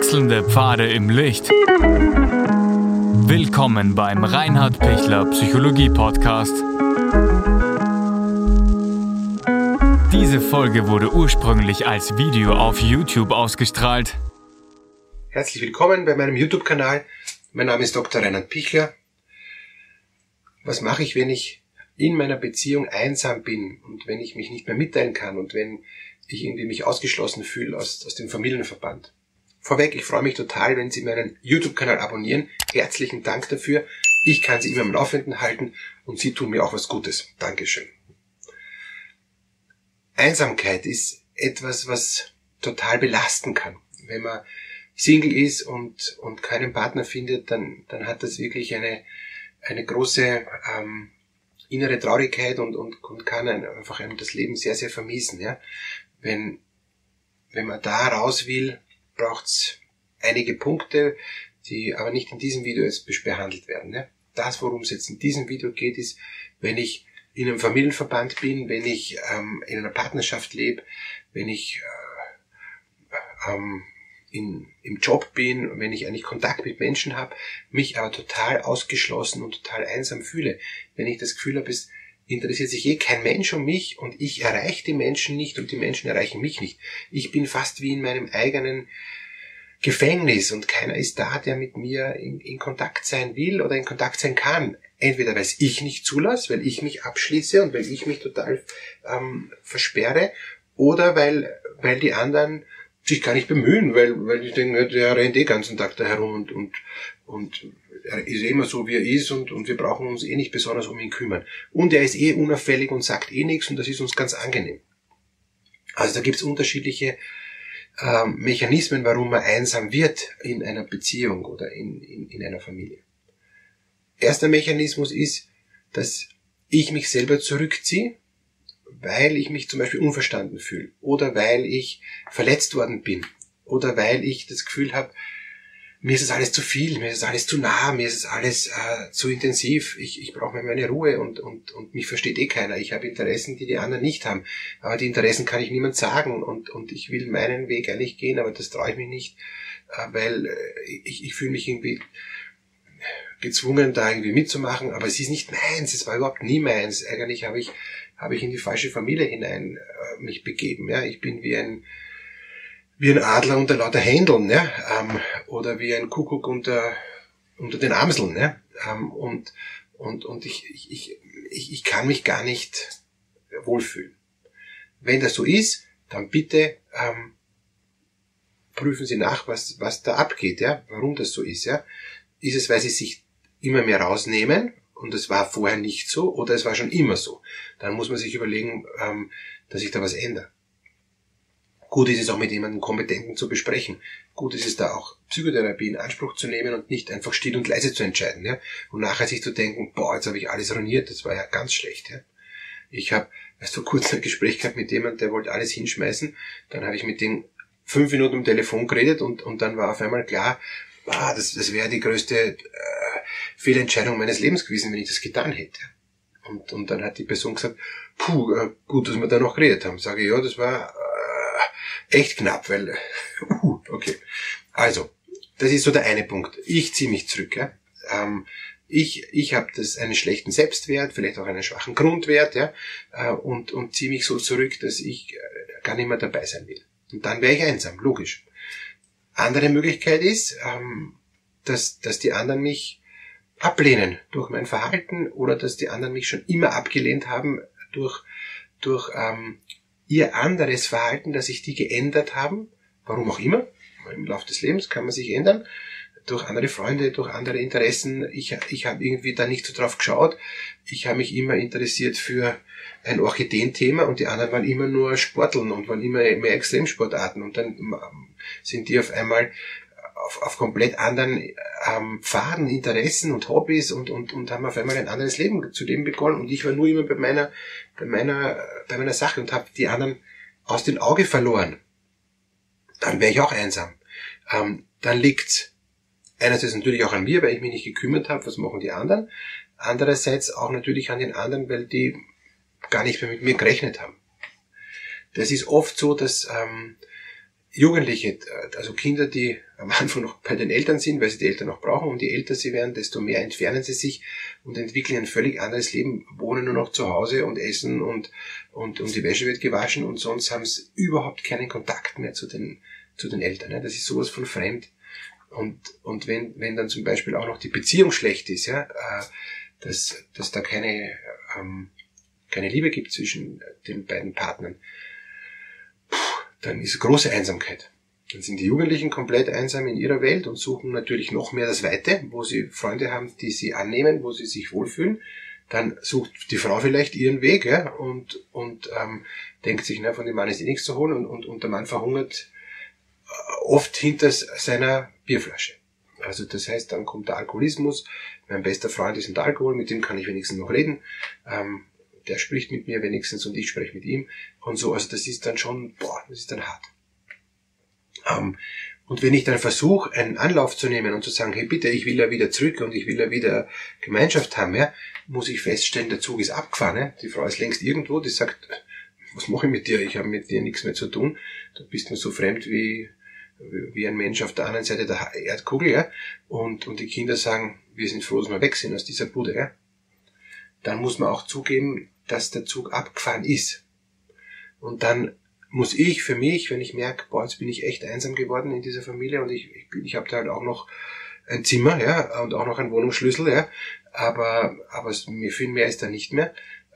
Wechselnde Pfade im Licht. Willkommen beim Reinhard Pichler Psychologie Podcast. Diese Folge wurde ursprünglich als Video auf YouTube ausgestrahlt. Herzlich willkommen bei meinem YouTube-Kanal. Mein Name ist Dr. Reinhard Pichler. Was mache ich, wenn ich in meiner Beziehung einsam bin und wenn ich mich nicht mehr mitteilen kann und wenn ich irgendwie mich ausgeschlossen fühle aus dem Familienverband? Vorweg, ich freue mich total, wenn Sie meinen YouTube-Kanal abonnieren. Herzlichen Dank dafür. Ich kann Sie immer am Laufenden halten und Sie tun mir auch was Gutes. Dankeschön. Einsamkeit ist etwas, was total belasten kann. Wenn man Single ist und keinen Partner findet, dann hat das wirklich eine große innere Traurigkeit und kann einfach einem das Leben sehr, sehr vermiesen. Ja? Wenn man da raus will, braucht's einige Punkte, die aber nicht in diesem Video jetzt behandelt werden. Ja? Das, worum es jetzt in diesem Video geht, ist, wenn ich in einem Familienverband bin, wenn ich in einer Partnerschaft lebe, wenn ich im Job bin, wenn ich eigentlich Kontakt mit Menschen habe, mich aber total ausgeschlossen und total einsam fühle. Wenn ich das Gefühl habe, es interessiert sich kein Mensch um mich und ich erreiche die Menschen nicht und die Menschen erreichen mich nicht. Ich bin fast wie in meinem eigenen Gefängnis und keiner ist da, der mit mir in Kontakt sein will oder in Kontakt sein kann. Entweder weil ich nicht zulasse, weil ich mich abschließe und weil ich mich total versperre oder weil die anderen sich gar nicht bemühen, weil ich denke, der rennt den ganzen Tag da herum und er ist immer so, wie er ist und wir brauchen uns nicht besonders um ihn kümmern. Und er ist unauffällig und sagt nichts und das ist uns ganz angenehm. Also da gibt's unterschiedliche Mechanismen, warum man einsam wird in einer Beziehung oder in einer Familie. Erster Mechanismus ist, dass ich mich selber zurückziehe, weil ich mich zum Beispiel unverstanden fühle oder weil ich verletzt worden bin oder weil ich das Gefühl habe, mir ist es alles zu viel, mir ist es alles zu nah, mir ist es alles zu intensiv, ich brauche meine Ruhe und mich versteht keiner. Ich habe Interessen, die die anderen nicht haben, aber die Interessen kann ich niemand sagen und ich will meinen Weg eigentlich gehen, aber das traue ich mich nicht, weil ich fühle mich irgendwie gezwungen, da irgendwie mitzumachen, aber es ist nicht meins, es war überhaupt nie meins. Eigentlich habe ich in die falsche Familie hinein mich begeben. Ja? Ich bin wie ein Adler unter lauter Händeln, ja? Oder wie ein Kuckuck unter den Amseln. Ja? Und ich kann mich gar nicht wohlfühlen. Wenn das so ist, dann bitte prüfen Sie nach, was da abgeht, ja? Warum das so ist. Ja? Ist es, weil Sie sich immer mehr rausnehmen und es war vorher nicht so oder es war schon immer so? Dann muss man sich überlegen, dass ich da was ändere. Gut ist es auch mit jemandem Kompetenten zu besprechen. Gut ist es da auch Psychotherapie in Anspruch zu nehmen und nicht einfach still und leise zu entscheiden. Ja? Und nachher sich zu denken, jetzt habe ich alles ruiniert, das war ja ganz schlecht. Ja? Ich habe erst vor kurzem ein Gespräch gehabt mit jemandem, der wollte alles hinschmeißen. Dann habe ich mit dem 5 Minuten am Telefon geredet und dann war auf einmal klar, das wäre die größte Fehlentscheidung meines Lebens gewesen, wenn ich das getan hätte. Und dann hat die Person gesagt, gut, dass wir da noch geredet haben. Sage ich, ja, das war echt knapp, weil, okay. Also, das ist so der eine Punkt. Ich ziehe mich zurück. Ja? Ich habe einen schlechten Selbstwert, vielleicht auch einen schwachen Grundwert, ja, und ziehe mich so zurück, dass ich gar nicht mehr dabei sein will. Und dann wäre ich einsam, logisch. Andere Möglichkeit ist, dass die anderen mich ablehnen durch mein Verhalten oder dass die anderen mich schon immer abgelehnt haben durch ihr anderes Verhalten, dass sich die geändert haben, warum auch immer. Im Laufe des Lebens kann man sich ändern, durch andere Freunde, durch andere Interessen. Ich habe irgendwie da nicht so drauf geschaut. Ich habe mich immer interessiert für ein Orchideenthema und die anderen waren immer nur Sporteln und waren immer mehr Extremsportarten und dann sind die auf einmal auf komplett anderen Pfaden, Interessen und Hobbys und haben auf einmal ein anderes Leben zu leben begonnen und ich war nur immer bei meiner Sache und habe die anderen aus den Augen verloren. Dann wäre ich auch einsam. Dann liegt's einerseits natürlich auch an mir, weil ich mich nicht gekümmert habe, was machen die anderen. Andererseits auch natürlich an den anderen, weil die gar nicht mehr mit mir gerechnet haben. Das ist oft so, dass Jugendliche, also Kinder, die am Anfang noch bei den Eltern sind, weil sie die Eltern noch brauchen, und je älter sie werden, desto mehr entfernen sie sich und entwickeln ein völlig anderes Leben, wohnen nur noch zu Hause und essen und die Wäsche wird gewaschen und sonst haben sie überhaupt keinen Kontakt mehr zu den Eltern. Ja. Das ist sowas von fremd. Und wenn dann zum Beispiel auch noch die Beziehung schlecht ist, ja, dass da keine Liebe gibt zwischen den beiden Partnern, dann ist große Einsamkeit. Dann sind die Jugendlichen komplett einsam in ihrer Welt und suchen natürlich noch mehr das Weite, wo sie Freunde haben, die sie annehmen, wo sie sich wohlfühlen. Dann sucht die Frau vielleicht ihren Weg, ja, und denkt sich, von dem Mann ist nichts zu holen, und der Mann verhungert oft hinter seiner Bierflasche. Also das heißt, dann kommt der Alkoholismus. Mein bester Freund ist der Alkohol, mit dem kann ich wenigstens noch reden. Der spricht mit mir wenigstens und ich spreche mit ihm und so. Also das ist dann schon, das ist dann hart. Und wenn ich dann versuche, einen Anlauf zu nehmen und zu sagen, hey bitte, ich will ja wieder zurück und ich will ja wieder Gemeinschaft haben, ja, muss ich feststellen, der Zug ist abgefahren. Ja. Die Frau ist längst irgendwo, die sagt, was mache ich mit dir? Ich habe mit dir nichts mehr zu tun. Du bist mir so fremd wie ein Mensch auf der anderen Seite der Erdkugel. Ja. Und die Kinder sagen, wir sind froh, dass wir weg sind aus dieser Bude. Ja. Dann muss man auch zugeben, dass der Zug abgefahren ist. Und dann muss ich für mich, wenn ich merke, jetzt bin ich echt einsam geworden in dieser Familie und ich habe da halt auch noch ein Zimmer, ja, und auch noch einen Wohnungsschlüssel, ja, aber mir viel mehr ist da nicht mehr,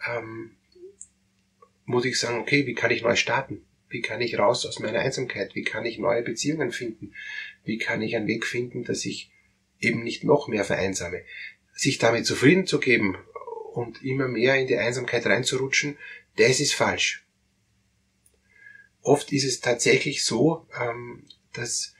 muss ich sagen, okay, wie kann ich neu starten? Wie kann ich raus aus meiner Einsamkeit? Wie kann ich neue Beziehungen finden? Wie kann ich einen Weg finden, dass ich eben nicht noch mehr vereinsame? Sich damit zufrieden zu geben und immer mehr in die Einsamkeit reinzurutschen, das ist falsch. Oft ist es tatsächlich so, dass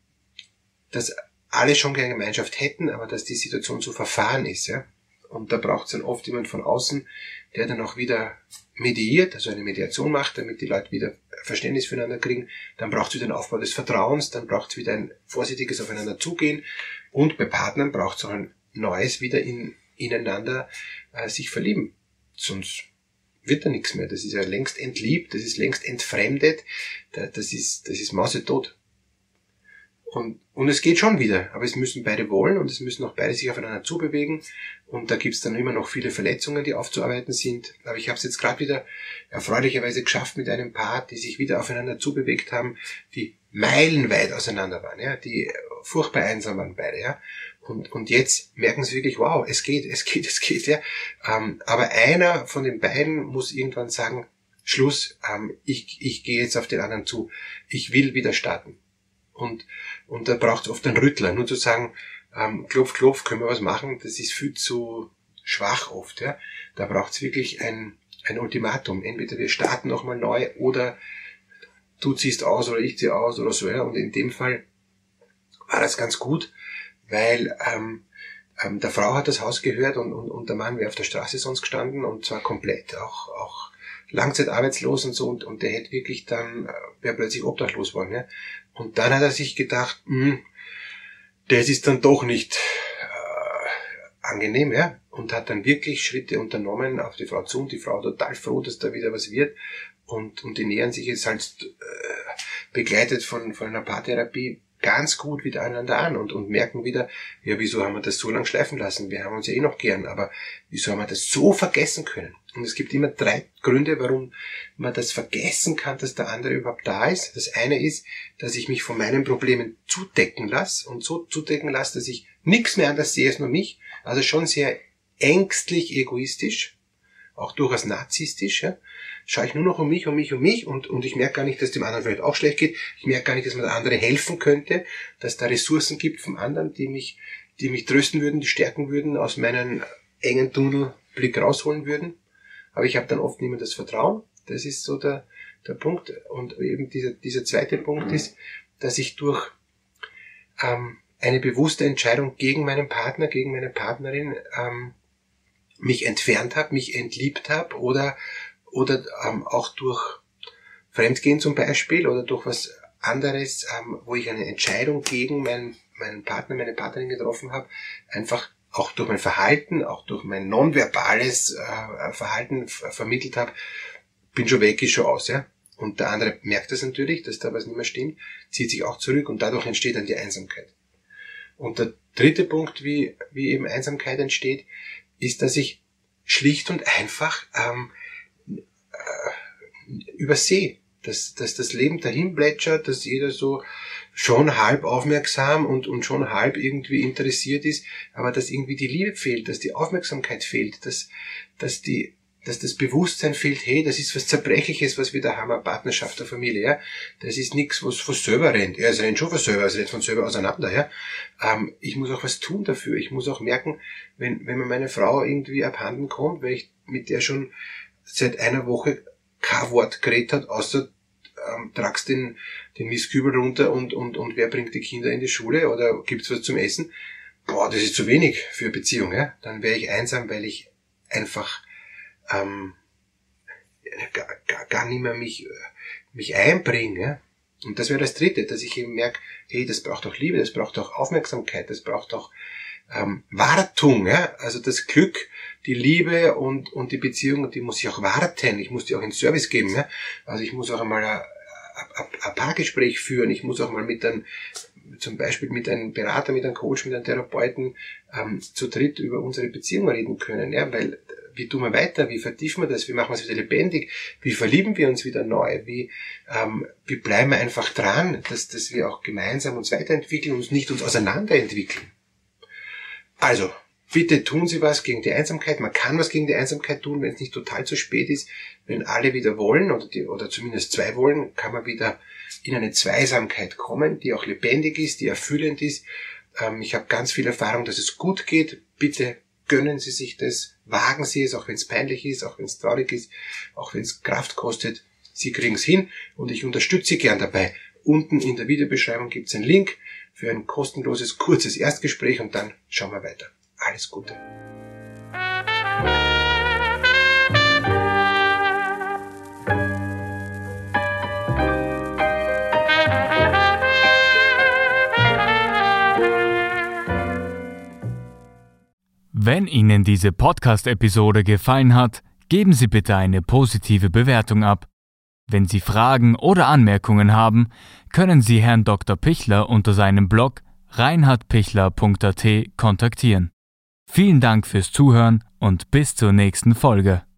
alle schon gerne Gemeinschaft hätten, aber dass die Situation so verfahren ist. Ja? Und da braucht es dann oft jemand von außen, der dann auch wieder mediiert, also eine Mediation macht, damit die Leute wieder Verständnis füreinander kriegen. Dann braucht es wieder einen Aufbau des Vertrauens, dann braucht es wieder ein vorsichtiges Aufeinander zugehen. Und bei Partnern braucht es auch ein neues wieder ineinander sich verlieben. Sonst wird da nichts mehr. Das ist ja längst entliebt, das ist längst entfremdet, das ist mausetot. Und es geht schon wieder, aber es müssen beide wollen und es müssen auch beide sich aufeinander zubewegen und da gibt's dann immer noch viele Verletzungen, die aufzuarbeiten sind. Aber ich habe es jetzt gerade wieder erfreulicherweise geschafft mit einem Paar, die sich wieder aufeinander zubewegt haben, die meilenweit auseinander waren, ja, die furchtbar einsam waren beide, ja. Und jetzt merken sie wirklich, wow, es geht, ja. Aber einer von den beiden muss irgendwann sagen, Schluss, ich gehe jetzt auf den anderen zu. Ich will wieder starten. Und da braucht es oft einen Rüttler. Nur zu sagen, klopf, klopf, können wir was machen, das ist viel zu schwach oft, ja. Da braucht es wirklich ein Ultimatum. Entweder wir starten nochmal neu oder du ziehst aus oder ich ziehe aus oder so, ja. Und in dem Fall war das ganz gut, weil der Frau hat das Haus gehört und der Mann wäre auf der Straße sonst gestanden und zwar komplett, auch langzeitarbeitslos und so und der hätte wirklich dann, wäre plötzlich obdachlos worden. Ja? Und dann hat er sich gedacht, das ist dann doch nicht angenehm, ja, und hat dann wirklich Schritte unternommen auf die Frau zu und die Frau total froh, dass da wieder was wird und die nähern sich jetzt halt begleitet von einer Paartherapie ganz gut wieder einander an und merken wieder, ja, wieso haben wir das so lang schleifen lassen? Wir haben uns ja eh noch gern, aber wieso haben wir das so vergessen können? Und es gibt immer 3 Gründe, warum man das vergessen kann, dass der andere überhaupt da ist. Das eine ist, dass ich mich von meinen Problemen zudecken lasse und so zudecken lasse, dass ich nichts mehr anders sehe als nur mich. Also schon sehr ängstlich egoistisch, auch durchaus narzisstisch, ja. Schaue ich nur noch um mich und ich merke gar nicht, dass dem anderen vielleicht auch schlecht geht. Ich merke gar nicht, dass man der andere helfen könnte, dass da Ressourcen gibt vom anderen, die mich trösten würden, die stärken würden, aus meinem engen Tunnelblick rausholen würden. Aber ich habe dann oft nicht mehr das Vertrauen. Das ist so der Punkt. Und eben dieser zweite Punkt ist, dass ich durch eine bewusste Entscheidung gegen meinen Partner, gegen meine Partnerin mich entfernt habe, mich entliebt habe oder auch durch Fremdgehen zum Beispiel oder durch was anderes, wo ich eine Entscheidung gegen meinen Partner, meine Partnerin getroffen habe, einfach auch durch mein Verhalten, auch durch mein nonverbales Verhalten vermittelt habe, bin schon weg, ist schon aus, ja. Und der andere merkt das natürlich, dass da was nicht mehr stimmt, zieht sich auch zurück und dadurch entsteht dann die Einsamkeit. Und der dritte Punkt, wie eben Einsamkeit entsteht, ist, dass ich schlicht und einfach übersehe, dass das Leben dahin plätschert, dass jeder so schon halb aufmerksam und schon halb irgendwie interessiert ist, aber dass irgendwie die Liebe fehlt, dass die Aufmerksamkeit fehlt, dass das Bewusstsein fehlt, hey, das ist was Zerbrechliches, was wir da haben, eine Partnerschaft, eine Familie, ja. Das ist nichts, was von selber rennt. Ja, es rennt schon von selber, es rennt von selber auseinander, ja. Ich muss auch was tun dafür. Ich muss auch merken, wenn mir meine Frau irgendwie abhanden kommt, weil ich mit der schon seit einer Woche kein Wort geredet hat, außer tragst den Mistkübel runter und wer bringt die Kinder in die Schule oder gibt's was zum Essen? Boah, das ist zu wenig für eine Beziehung, ja. Dann wäre ich einsam, weil ich einfach gar nicht mehr mich einbringe, ja. Und das wäre das Dritte, dass ich eben merke, hey, das braucht auch Liebe, das braucht auch Aufmerksamkeit, das braucht auch Wartung, ja. Also das Glück, die Liebe und die Beziehung, die muss ich auch warten, ich muss die auch in Service geben, ja. Also ich muss auch einmal ein Paargespräch führen, ich muss auch mal zum Beispiel mit einem Berater, mit einem Coach, mit einem Therapeuten zu dritt über unsere Beziehung reden können, ja, weil wie tun wir weiter, wie vertiefen wir das, wie machen wir es wieder lebendig, wie verlieben wir uns wieder neu, wie bleiben wir einfach dran, dass wir auch gemeinsam uns weiterentwickeln und nicht uns auseinanderentwickeln. Also, bitte tun Sie was gegen die Einsamkeit. Man kann was gegen die Einsamkeit tun, wenn es nicht total zu spät ist. Wenn alle wieder wollen oder zumindest zwei wollen, kann man wieder in eine Zweisamkeit kommen, die auch lebendig ist, die erfüllend ist. Ich habe ganz viel Erfahrung, dass es gut geht. Bitte gönnen Sie sich das, wagen Sie es, auch wenn es peinlich ist, auch wenn es traurig ist, auch wenn es Kraft kostet. Sie kriegen es hin und ich unterstütze Sie gern dabei. Unten in der Videobeschreibung gibt es einen Link für ein kostenloses, kurzes Erstgespräch und dann schauen wir weiter. Alles Gute. Wenn Ihnen diese Podcast-Episode gefallen hat, geben Sie bitte eine positive Bewertung ab. Wenn Sie Fragen oder Anmerkungen haben, können Sie Herrn Dr. Pichler unter seinem Blog reinhardpichler.at kontaktieren. Vielen Dank fürs Zuhören und bis zur nächsten Folge.